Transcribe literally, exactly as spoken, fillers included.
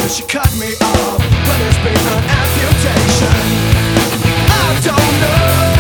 She cut me off, but it's been an amputation. I don't know.